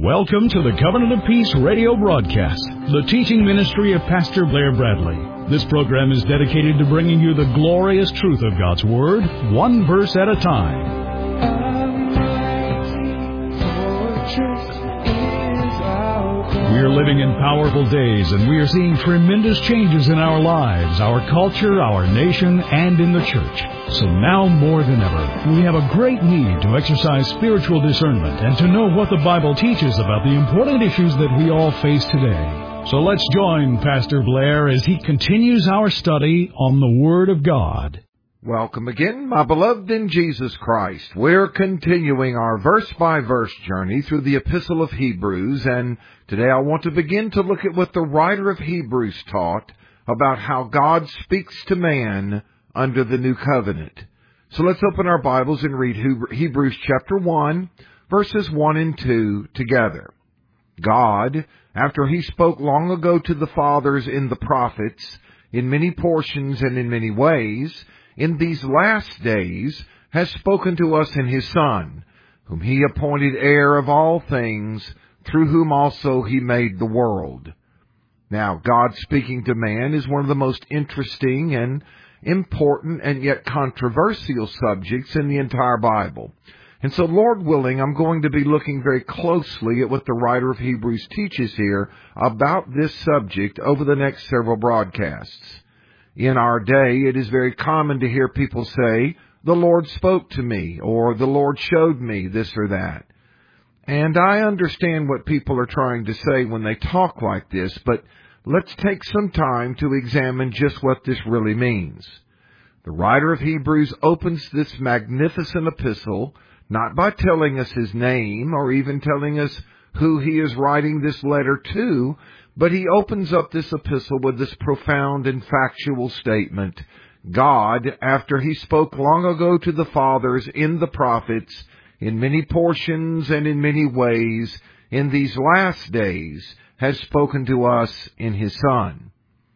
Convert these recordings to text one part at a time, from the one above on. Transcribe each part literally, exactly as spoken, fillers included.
Welcome to the Covenant of Peace radio broadcast, the teaching ministry of Pastor Blair Bradley. This program is dedicated to bringing you the glorious truth of God's Word, one verse at a time. We are living in powerful days, and we are seeing tremendous changes in our lives, our culture, our nation, and in the church. So now more than ever, we have a great need to exercise spiritual discernment and to know what the Bible teaches about the important issues that we all face today. So let's join Pastor Blair as he continues our study on the Word of God. Welcome again, my beloved in Jesus Christ. We're continuing our verse-by-verse journey through the Epistle of Hebrews, and today I want to begin to look at what the writer of Hebrews taught about how God speaks to man under the New Covenant. So let's open our Bibles and read Hebrews chapter one, verses one and two together. God, after He spoke long ago to the fathers in the prophets, in many portions and in many ways, in these last days has spoken to us in His Son, whom He appointed heir of all things, through whom also He made the world. Now, God speaking to man is one of the most interesting and important and yet controversial subjects in the entire Bible. And so, Lord willing, I'm going to be looking very closely at what the writer of Hebrews teaches here about this subject over the next several broadcasts. In our day, it is very common to hear people say, "The Lord spoke to me," or "The Lord showed me this or that." And I understand what people are trying to say when they talk like this, but let's take some time to examine just what this really means. The writer of Hebrews opens this magnificent epistle not by telling us his name or even telling us who he is writing this letter to, but he opens up this epistle with this profound and factual statement. God, after He spoke long ago to the fathers in the prophets, in many portions and in many ways, in these last days, has spoken to us in His Son.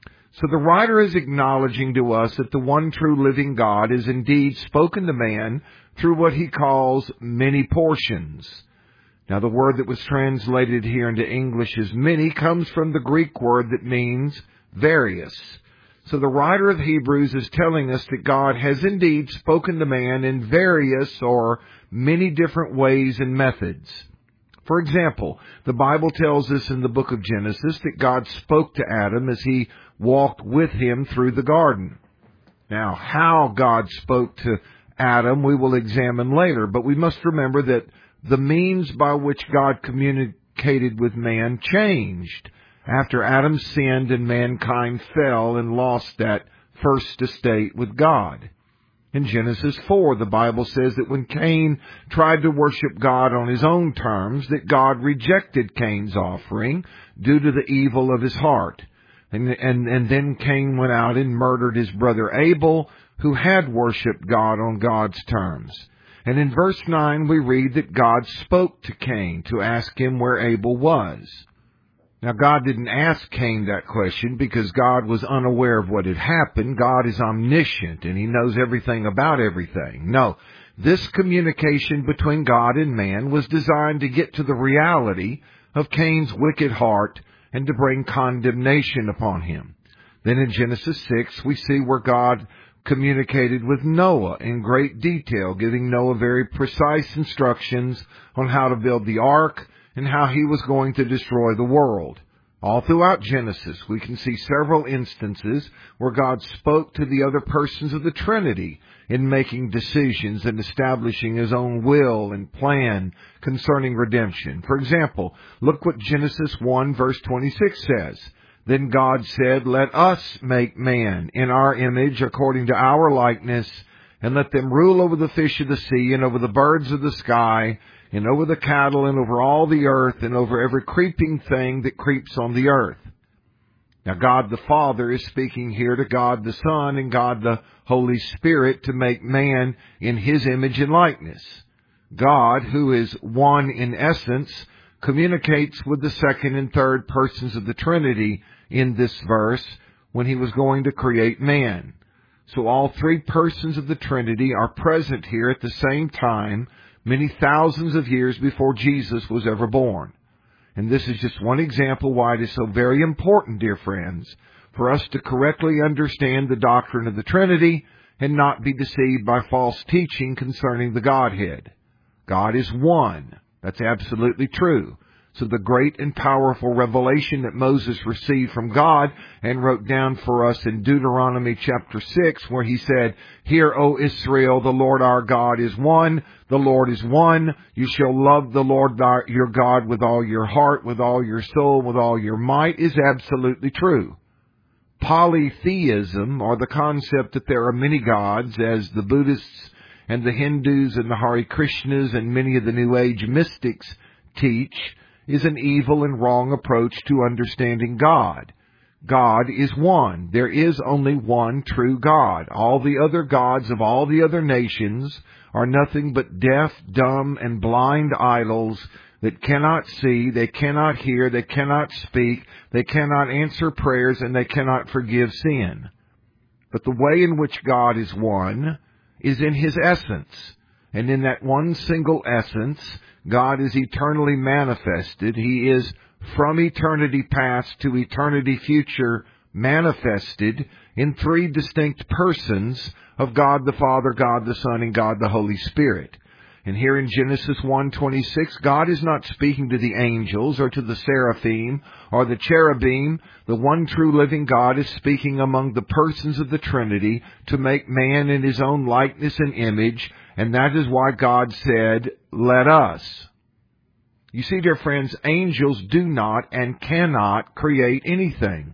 So the writer is acknowledging to us that the one true living God is indeed spoken to man through what he calls many portions. Now, the word that was translated here into English as many comes from the Greek word that means various. So the writer of Hebrews is telling us that God has indeed spoken to man in various or many different ways and methods. For example, the Bible tells us in the book of Genesis that God spoke to Adam as he walked with him through the garden. Now, how God spoke to Adam we will examine later, but we must remember that the means by which God communicated with man changed after Adam sinned and mankind fell and lost that first estate with God. In Genesis four, the Bible says that when Cain tried to worship God on his own terms, that God rejected Cain's offering due to the evil of his heart. And, and, and then Cain went out and murdered his brother Abel, who had worshiped God on God's terms. And in verse nine, we read that God spoke to Cain to ask him where Abel was. Now, God didn't ask Cain that question because God was unaware of what had happened. God is omniscient and He knows everything about everything. No, this communication between God and man was designed to get to the reality of Cain's wicked heart and to bring condemnation upon him. Then in Genesis six, we see where God communicated with Noah in great detail, giving Noah very precise instructions on how to build the ark and how he was going to destroy the world. All throughout Genesis, we can see several instances where God spoke to the other persons of the Trinity in making decisions and establishing His own will and plan concerning redemption. For example, look what Genesis one verse twenty-six says. Then God said, "Let us make man in our image according to our likeness, and let them rule over the fish of the sea, and over the birds of the sky, and over the cattle, and over all the earth, and over every creeping thing that creeps on the earth." Now, God the Father is speaking here to God the Son and God the Holy Spirit to make man in His image and likeness. God, who is one in essence, communicates with the second and third persons of the Trinity in this verse when He was going to create man. So all three persons of the Trinity are present here at the same time, many thousands of years before Jesus was ever born. And this is just one example why it is so very important, dear friends, for us to correctly understand the doctrine of the Trinity and not be deceived by false teaching concerning the Godhead. God is one. That's absolutely true. So the great and powerful revelation that Moses received from God and wrote down for us in Deuteronomy chapter six, where he said, "Hear, O Israel, the Lord our God is one. The Lord is one. You shall love the Lord your God with all your heart, with all your soul, with all your might," is absolutely true. Polytheism, or the concept that there are many gods, as the Buddhists and the Hindus and the Hare Krishnas and many of the New Age mystics teach, is an evil and wrong approach to understanding God. God is one. There is only one true God. All the other gods of all the other nations are nothing but deaf, dumb, and blind idols that cannot see, they cannot hear, they cannot speak, they cannot answer prayers, and they cannot forgive sin. But the way in which God is one is in His essence. And in that one single essence, God is eternally manifested. He is from eternity past to eternity future manifested in three distinct persons of God the Father, God the Son, and God the Holy Spirit. And here in Genesis one twenty-six, God is not speaking to the angels or to the seraphim or the cherubim. The one true living God is speaking among the persons of the Trinity to make man in His own likeness and image. And that is why God said, "Let us." You see, dear friends, angels do not and cannot create anything.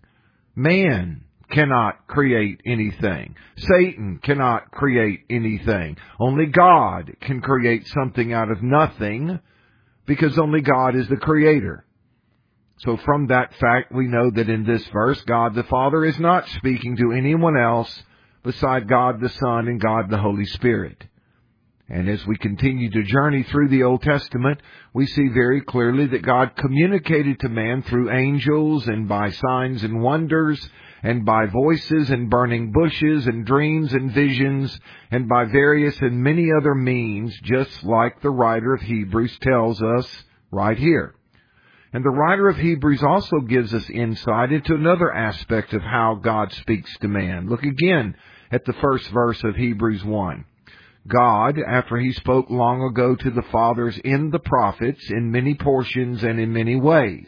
Man cannot create anything. Satan cannot create anything. Only God can create something out of nothing, because only God is the creator. So from that fact, we know that in this verse, God the Father is not speaking to anyone else beside God the Son and God the Holy Spirit. And as we continue to journey through the Old Testament, we see very clearly that God communicated to man through angels and by signs and wonders and by voices and burning bushes and dreams and visions and by various and many other means, just like the writer of Hebrews tells us right here. And the writer of Hebrews also gives us insight into another aspect of how God speaks to man. Look again at the first verse of Hebrews one. God, after He spoke long ago to the fathers in the prophets, in many portions and in many ways.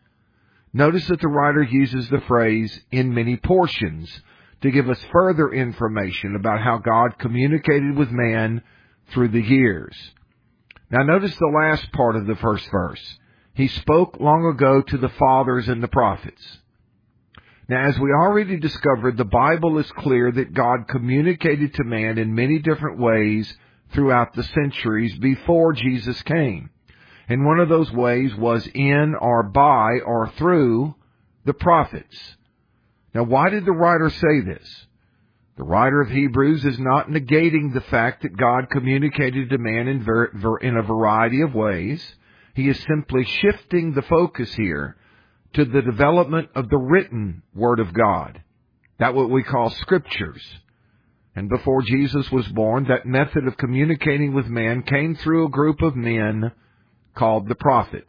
Notice that the writer uses the phrase, "in many portions," to give us further information about how God communicated with man through the years. Now notice the last part of the first verse. He spoke long ago to the fathers and the prophets. Now, as we already discovered, the Bible is clear that God communicated to man in many different ways throughout the centuries before Jesus came. And one of those ways was in or by or through the prophets. Now, why did the writer say this? The writer of Hebrews is not negating the fact that God communicated to man in, ver- ver- in a variety of ways. He is simply shifting the focus here to the development of the written Word of God. That what we call Scriptures. And before Jesus was born, that method of communicating with man came through a group of men called the prophets.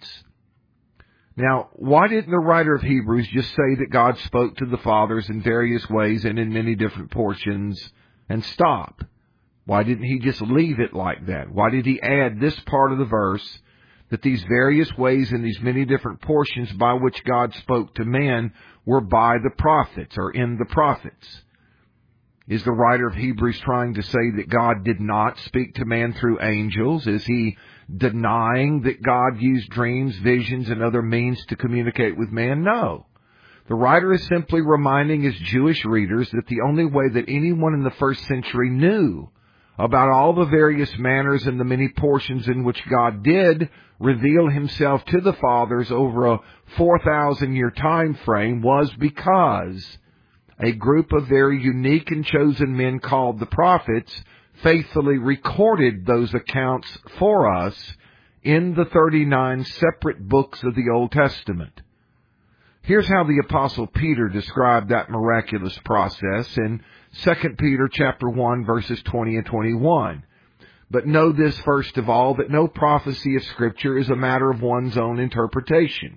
Now, why didn't the writer of Hebrews just say that God spoke to the fathers in various ways and in many different portions and stop? Why didn't he just leave it like that? Why did he add this part of the verse, that these various ways and these many different portions by which God spoke to man were by the prophets or in the prophets? Is the writer of Hebrews trying to say that God did not speak to man through angels? Is he denying that God used dreams, visions, and other means to communicate with man? No. The writer is simply reminding his Jewish readers that the only way that anyone in the first century knew about all the various manners and the many portions in which God did reveal Himself to the fathers over a four thousand year time frame was because a group of very unique and chosen men called the prophets faithfully recorded those accounts for us in the thirty-nine separate books of the Old Testament. Here's how the Apostle Peter described that miraculous process in Second Peter chapter one, verses twenty and twenty-one. But know this first of all, that no prophecy of Scripture is a matter of one's own interpretation.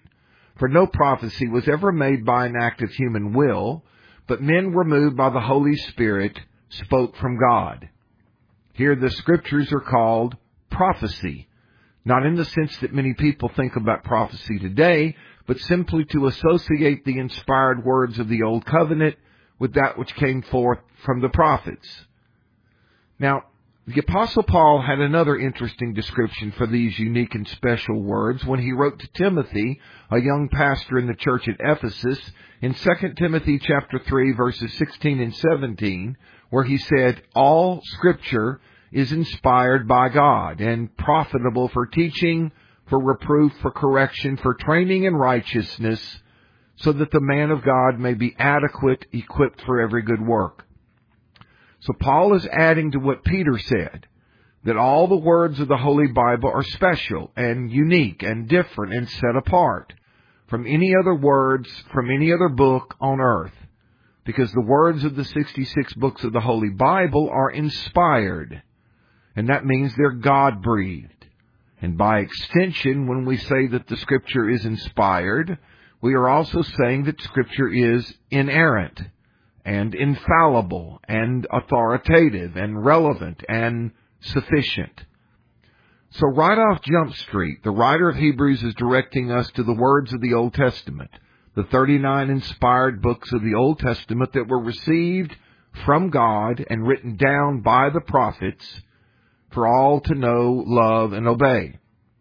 For no prophecy was ever made by an act of human will, but men were moved by the Holy Spirit, spoke from God. Here the Scriptures are called prophecy, not in the sense that many people think about prophecy today, but simply to associate the inspired words of the Old Covenant with that which came forth from the prophets. Now, the Apostle Paul had another interesting description for these unique and special words when he wrote to Timothy, a young pastor in the church at Ephesus, in Second Timothy chapter three, verses sixteen and seventeen, where he said, "All Scripture is inspired by God and profitable for teaching, for reproof, for correction, for training in righteousness, so that the man of God may be adequate, equipped for every good work." So Paul is adding to what Peter said, that all the words of the Holy Bible are special and unique and different and set apart from any other words, from any other book on earth, because the words of the sixty-six books of the Holy Bible are inspired, and that means they're God-breathed. And by extension, when we say that the Scripture is inspired, we are also saying that Scripture is inerrant and infallible and authoritative and relevant and sufficient. So right off Jump Street, the writer of Hebrews is directing us to the words of the Old Testament, the thirty-nine inspired books of the Old Testament that were received from God and written down by the prophets for all to know, love, and obey.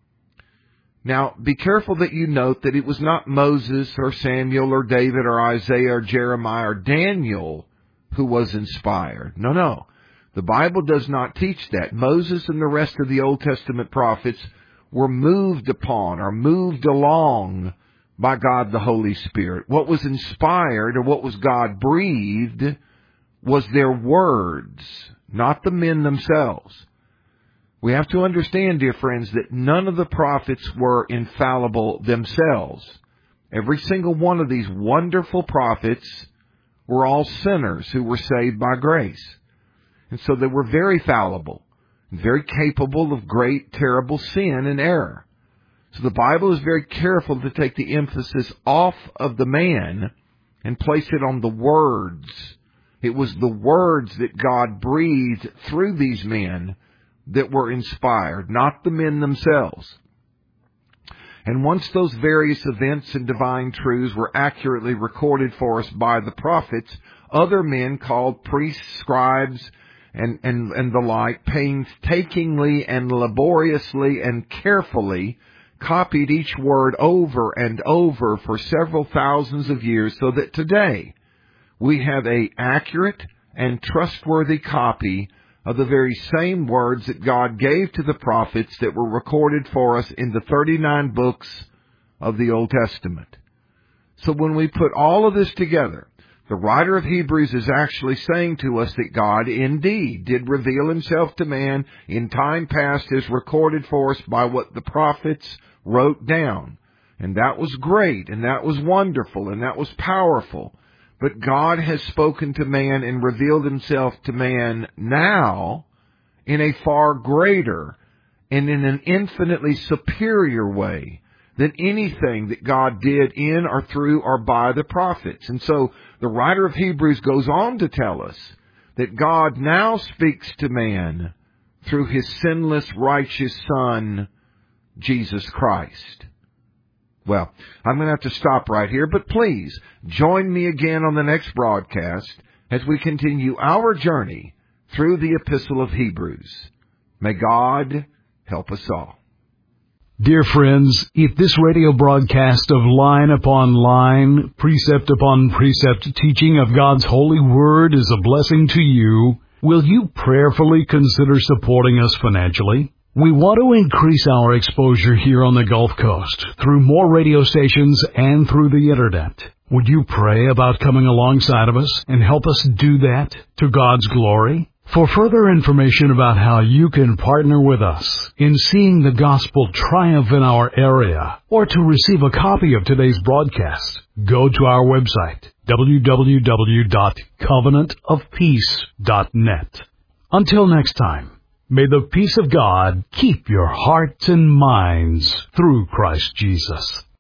Now, be careful that you note that it was not Moses or Samuel or David or Isaiah or Jeremiah or Daniel who was inspired. No, no. The Bible does not teach that. Moses and the rest of the Old Testament prophets were moved upon or moved along by God the Holy Spirit. What was inspired or what was God-breathed was their words, not the men themselves. We have to understand, dear friends, that none of the prophets were infallible themselves. Every single one of these wonderful prophets were all sinners who were saved by grace. And so they were very fallible, very capable of great, terrible sin and error. So the Bible is very careful to take the emphasis off of the man and place it on the words. It was the words that God breathed through these men that were inspired, not the men themselves. And once those various events and divine truths were accurately recorded for us by the prophets, other men called priests, scribes, and, and, and the like, painstakingly and laboriously and carefully copied each word over and over for several thousands of years, so that today we have an accurate and trustworthy copy of the very same words that God gave to the prophets that were recorded for us in the thirty-nine books of the Old Testament. So when we put all of this together, the writer of Hebrews is actually saying to us that God indeed did reveal Himself to man in time past as recorded for us by what the prophets wrote down. And that was great, and that was wonderful, and that was powerful. But God has spoken to man and revealed Himself to man now in a far greater and in an infinitely superior way than anything that God did in or through or by the prophets. And so the writer of Hebrews goes on to tell us that God now speaks to man through His sinless, righteous Son, Jesus Christ. Well, I'm going to have to stop right here, but please join me again on the next broadcast as we continue our journey through the Epistle of Hebrews. May God help us all. Dear friends, if this radio broadcast of line upon line, precept upon precept teaching of God's holy word is a blessing to you, will you prayerfully consider supporting us financially? We want to increase our exposure here on the Gulf Coast through more radio stations and through the Internet. Would you pray about coming alongside of us and help us do that to God's glory? For further information about how you can partner with us in seeing the gospel triumph in our area, or to receive a copy of today's broadcast, go to our website, w w w dot covenant of peace dot net. Until next time, may the peace of God keep your hearts and minds through Christ Jesus.